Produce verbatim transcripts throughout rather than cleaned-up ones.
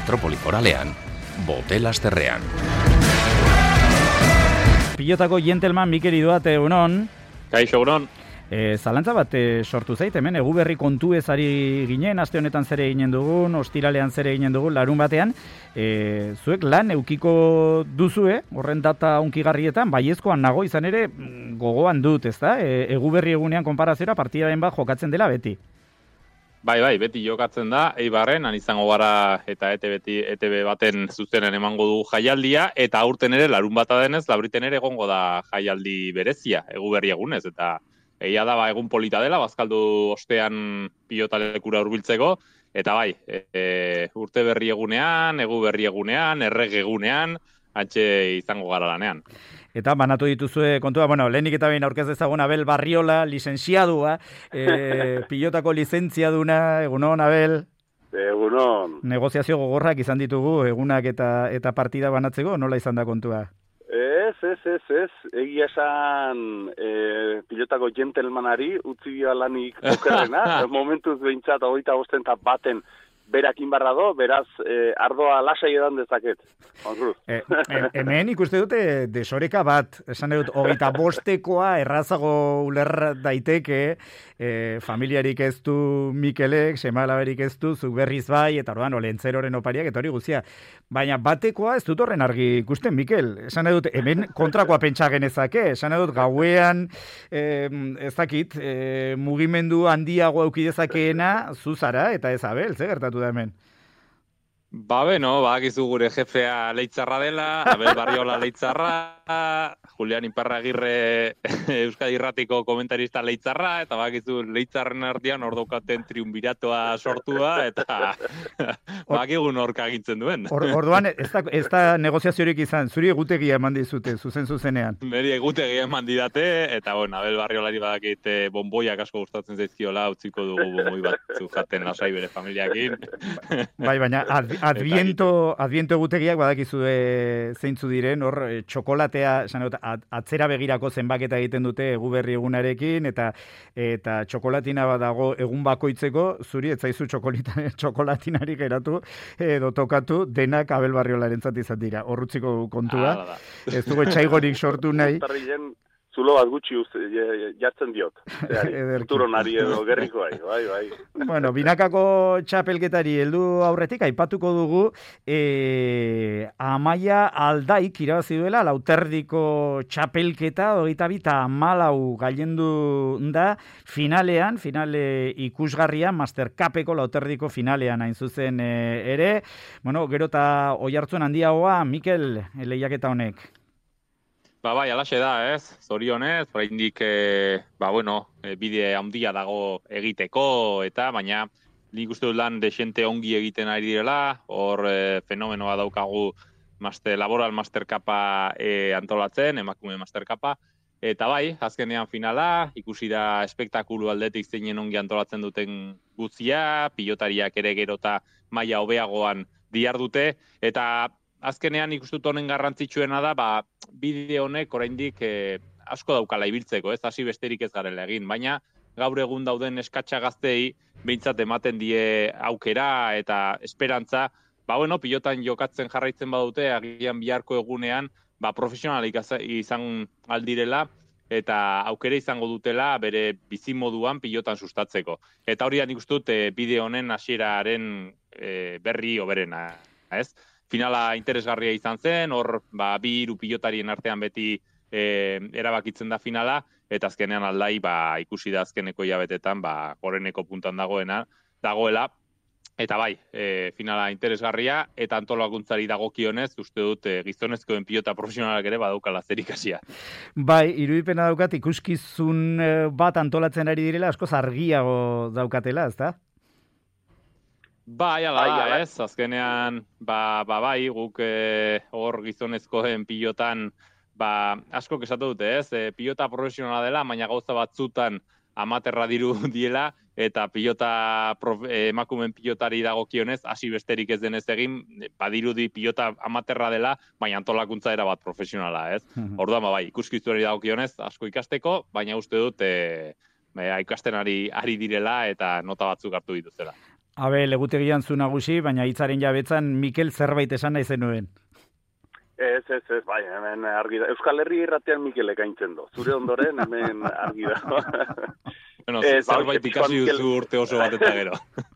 metropoli foralean, Bote-Lasterrean. Pilotako gentleman Mikel Idoat, egunon. Kaixo, egunon. E, zalantza bat e, sortu zait, hemen Eguberri kontu ez ari ginen, aste honetan zere ginen dugun, ostiralean zere ginen dugun, larun batean, e, zuek lan eukiko duzue, horren data unkigarrietan, baiezkoan nago izan ere gogoan dut, ezta? E, Eguberri egunean konparazioa partidaren bat jokatzen dela beti. Bai, bai, beti jokatzen da, Eibarren, han izango gara eta E T B, E T B baten zuzenen emango du jaialdia, eta aurten ere, larun bata denez, labriten ere egongo da jaialdi berezia, Eguberri egunez, eta egia da, ba, egun polita dela, bazkaldu ostean pilotalekura hurbiltzeko, eta bai, e, e, urte berri egunean, egu berri egunean, errege egunean, antxe izango gara lanean. Eta banatu dituzue kontua, bueno, lehenik eta behin aurkez ezagun Abel Barriola, lizenziadua, e, pilotako lizentziaduna, egunon, Abel? Egunon. Negoziazio gogorrak izan ditugu, egunak eta eta partida banatzeko, nola izan da kontua? Ez, ez, ez, ez. Egia esan e, pilotako gentlemanari utzi dio lanik okerrena. Momentuz behintzat hogeita bosten eta baten berak inbarra do, beraz e, ardoa lasai edan dezaket. E, e, hemen ikuste dute desoreka bat, esan dut, hogeita bostekoa errazago uler daiteke, e, familiarik ez du Mikelek, semalaberik ez du, zuk berriz bai, eta orduan olentzeroren opariak, eta hori guztia. Baina batekoa ez dut horren argi ikusten, Mikel. Esan dut, hemen kontrakoa pentsa genezake, esan dut, gauean, e, ez dakit, e, mugimendu handiago eukidezakeena zuzara, eta ez Abel, ze gertatu da hemen? Ba, beno, ba, gizu gure jefea leitzarra dela, Abel Barriola leitzarra, Julian Iparragirre Euskadi Irratiko komentarista leitzarra, eta bakizu leitzarren artean hor daukaten triunbiratoa sortua, eta bakigun horka agintzen duen. Or, orduan, ez da, ez da negoziaziorik izan, zuri egutegia eman dizute, zuzen zuzenean. Beri egutegia eman didate, eta bueno, Abel Barriolari badakit bonboiak asko gustatzen zaizkiola, utziko dugu bonboi batzu jaten lasai bere familiakin. Bai, baina Adviento, adviento egutegiak badakizue zeintzu diren, hor txokolatea, esan dut, atzera begirako zenbaketa egiten dute Eguberri egunarekin, eta eta txokolatina badago egun bakoitzeko, zuri etzaizu txokolatinari geratu edo tokatu, denak Abel Barriolarentzat izan dira. Horrutziko kontua, ah, ez dugu etxaigorik sortu nahi. Zulo bat gutxi uste, jartzen diot. Turonari edo gerrikoai, bai, bai. Bueno, binakako txapelketari heldu aurretik, aipatuko dugu, e, Amaia Aldaik irabazi duela, lauterdiko txapelketa, hogeita bi eta hamalau gailendu da, finalean, finale ikusgarria, Master Cupeko lauterdiko finalean hain zuzen e, ere. Bueno, gero eta oihartzun handiagoa, Mikel, lehiaketa honek. Ba, bai, alaxe da, ez? Zorionez, oraindik e, ba, bueno, e, bide handia dago egiteko, eta baina nik uste dut lan desente ongi egiten ari direla, hor e, fenomenoa daukagu master, laboral Master Cupa e, antolatzen, emakume Master Cupa, eta bai, azkenean finala, ikusi da espektakulu aldetik zeinen ongi antolatzen duten guztia, pilotariak ere gerota maila hobeagoan dihardute, eta azkenean ikustut honen garrantzitsuena da, ba, bide honek oraindik eh, asko daukala ibiltzeko, ez hasi besterik ez garela egin, baina gaur egun dauden eskatsa gaztei behintzat ematen die aukera eta esperantza, ba bueno, pilotan jokatzen jarraitzen badute, agian biharko egunean, ba profesionalik izan aldirela, eta aukera izango dutela bere bizimoduan pilotan sustatzeko. Eta hori nik uste dut eh, bide honen hasieraren eh, berri oberena, ez? Finala interesgarria izan zen, hor ba, bi hiru pilotarien artean beti e, erabakitzen da finala, eta azkenean Aldai ba, ikusi da azkeneko hilabetetan ba, goreneko puntan dagoena, dagoela, eta bai, e, finala interesgarria, eta antolakuntzari dagokionez, uste dut e, gizonezkoen pilota profesionalak ere badaukala zerikasia. Bai, irudipena daukat ikuskizun bat antolatzen ari direla, askoz argiago daukatela, ezta? Bai, ala da, ez, azkenean, ba, ba bai, guk e, hor gizonezkoen pilotan, ba, asko esatu dute, ez, e, pilota profesionala dela, baina gauza batzutan amaterra diru diela, eta pilota prof, e, emakumen pilotari dagokionez, hasi besterik ez denez egin, badirudi pilota amaterra dela, baina antolakuntza era bat profesionala, ez. Orduan, ba, bai, ikuskizunari dagokionez, asko ikasteko, baina uste dut, e, e, ikasten ari, ari direla, eta nota batzuk hartu dituzela. Abel, egutegian zu nagusi, baina hitzaren jabetzan Mikel zerbait esan nahi zenuen. Ez, ez, ez, bai, hemen argi da. Euskal Herri irratean Mikelek aintzen do. Zure ondoren hemen argi da. Bueno, zerbait ikasi duzu urte oso bat eta gero.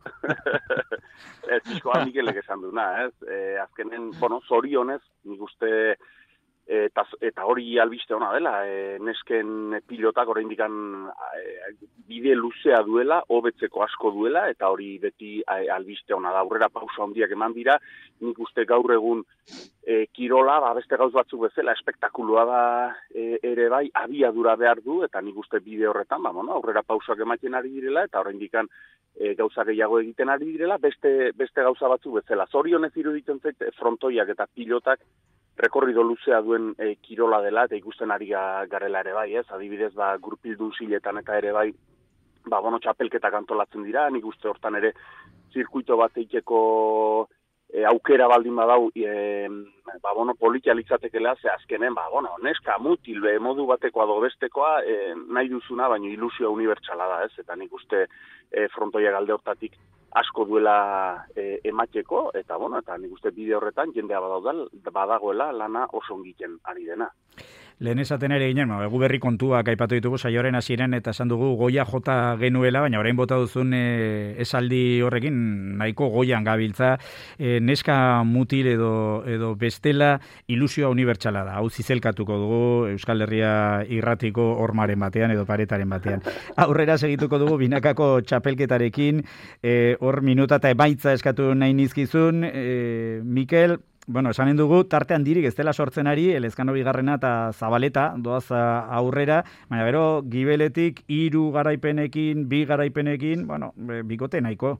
Ez, pixkoa Mikelek esan duna, ez? E, azkenen, bueno, zorionez, nik uste, eta, eta hori albiste ona dela, e, nesken pilotak oraindik e, bide luzea duela, hobetzeko asko duela, eta hori beti e, albiste ona da, aurrera pausa handiak eman dira, nik uste gaur egun e, kirola, ba, beste gauz batzuk bezala, espektakulua da e, ere bai, abiadura behar du, eta nik uste bide horretan, ba, bueno, aurrera pausak ematen ari direla, eta oraindik e, gauza gehiago egiten ari direla, beste, beste gauza batzuk bezala. Zorionez iruditzen zait frontoiak eta pilotak rekorrido luzea duen e, kirola dela, eta ikusten ari garela ere bai, ez? Adibidez, ba, grupildun ziletan eta ere bai, ba, bueno, txapelketak antolatzen dira, nik uste hortan ere zirkuito bat eiteko e, aukera baldin badau, e, ba, bueno, politia litzatekela, ze azkenen, ba, bueno, neska, mutil, be, modu batekoa do bestekoa, e, nahi duzuna, baina ilusioa unibertsala da, ez? Eta nik uste e, frontoia galde hortatik asko duela e, emateko, eta bueno, eta nik uste bide horretan jendea badaudal, badagoela lana oso ongiten ari dena. Lehen esaten ere ginen, egu berri kontuak aipatu ditugu saioaren hasieran eta esan dugu goia jota genuela, baina orain bota duzun e, esaldi horrekin nahiko goian gabiltza, e, neska mutil edo, edo bestela ilusioa unibertsala da. Hau zizelkatuko dugu Euskal Herria irratiko hormaren batean edo paretaren batean. Aurrera segituko dugu binakako txapelketarekin, e, hor minuta eta emaitza eskatu nahi nizkizun, e, Mikel, bueno, esanen dugu, tarte handirik ez dela sortzen ari, Elezkano bigarrena eta Zabaleta, doaz aurrera, baina gero, gibeletik, hiru garaipenekin, bi garaipenekin, bueno, bikote nahiko.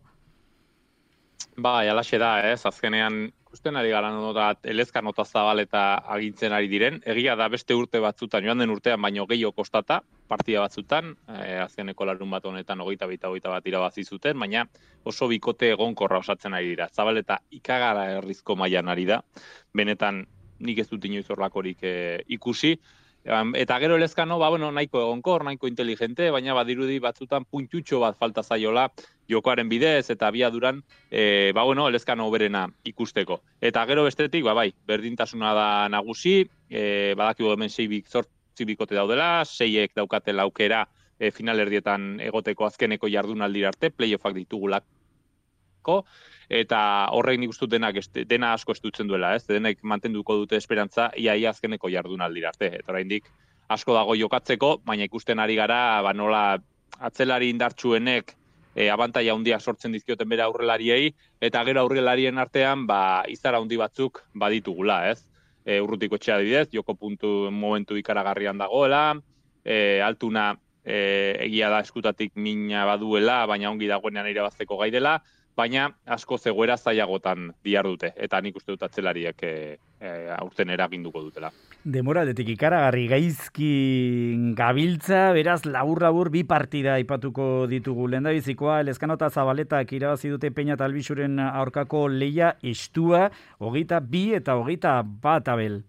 Ba, jalaxe da, ez, azkenean, ikusten ari gara notat, Elezkano eta Zabaleta agintzen ari diren, egia da beste urte batzutan, joan den urtean, baino gehiago kostata, partida batzutan, eh, azkeneko larun bat honetan hogeita bita hogeita bat irabazi zuten, baina oso bikote egonkorra osatzen ari dira. Zabaleta ikagara herrizko mailan ari da, benetan nik ez dut inoiz horlakorik eh, ikusi, eta gero Elezkano, ba, bueno, nahiko egonkor, nahiko inteligente, baina badirudi batzutan puntutxo bat falta zaiola jokoaren bidez eta abiaduran, e, ba, bueno, Elezkano berena ikusteko. Eta gero bestetik, ba, bai, berdintasuna da nagusi, e, badakigu hemen sei zortzi bikote daudela, seiek daukatela aukera e, finalerdietan egoteko azkeneko jardunaldira arte, playoffak ditugulako, eta horrek nik uste denak este, dena asko estutzen duela, ez? Denek mantenduko dute esperantza iaia azkeneko jardunaldira arte. Eta oraindik asko dago jokatzeko, baina ikusten ari gara, ba nola atzelari indartsuenek e, abantaila handiak sortzen dizkioten bere aurrelariei, eta gero aurrelarien artean ba izara handi batzuk baditugula, ez? E, Urrutiko etxea adibidez, joko puntu momentu ikaragarrian dagoela, e, Altuna e, egia da eskutatik mina baduela, baina ongi dagoenean irabazteko gai dela, baina asko zegoera zailagotan bihar dute, eta nik uste dut atzelariek e, e, aurten eraginduko dutela. Demoraldetik ikaragarri gaizki gabiltza, beraz labur-labur bi partida aipatuko ditugu. Lehendabizikoa, Elezkano eta Zabaletak irabazi dute Peña eta Albixuren aurkako leia estua, hogeita bi eta hogeita bat, Abel.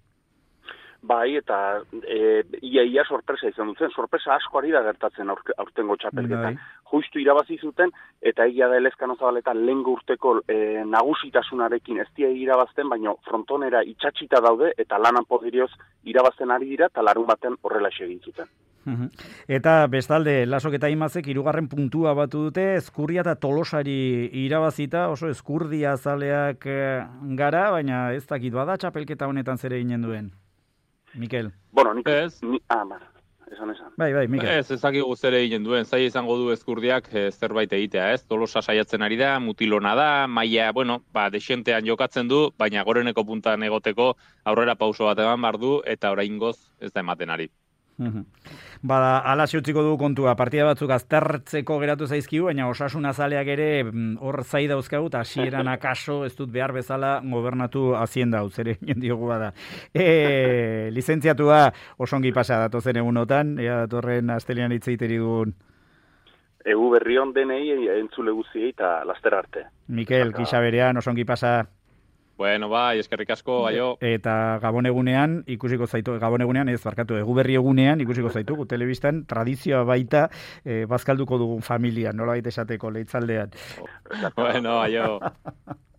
Bai, eta e, ia, ia sorpresa izan dutzen, sorpresa asko ari da gertatzen aurke, aurtengo txapelketan. Justu irabazi zuten, eta egia da Elezkano Zabaleta lehengo urteko e, nagusitasunarekin ez die irabazten, baina frontonera itxatxita daude, eta lanan poderioz irabazten ari dira, eta larun baten horrela egin zuten. Eta bestalde, Lasok eta Imazek hirugarren puntua batu dute, Ezkurria eta Tolosari irabazita, oso ezkurdia zaleak gara, baina ez dakit bada txapelketa honetan zere ginen duen. Mikel. Bueno, nik ez. Ni, ah, mar, esan esan. Bai, bai, Mikel. Ez, ezakigu zere egin duen, zai izango du Ezkurdiak e, zerbait egitea, ez? Tolosa saiatzen ari da, mutilona da, maila, bueno, ba, desentean jokatzen du, baina goreneko puntan egoteko aurrera pauso bat eman bar du, eta oraingoz ez da ematen ari. Bada, ala utziko du kontua, partida batzuk aztertzeko geratu zaizkigu, baina Osasun azaleak ere hor zai dauzkagu, eta hasieran akaso ez dut behar bezala gobernatu hazienda hau, zere ginen diogu bada. E, lizentziatua osongi pasa datozen egunotan, ea datorren astelean hitzeiteri dugun. Egu berri on denei entzule guziei eta laster arte. Mikel, kisa berean, osongi pasa. Bueno, bai, eskerrik asko, aio. Eta Gabon egunean ikusiko zaitu, Gabon egunean ez barkatu, Eguberri egunean ikusiko zaitugu telebistan tradizioa baita eh, bazkalduko dugun familia, nolabait esateko leitzaldean. Bueno, aio.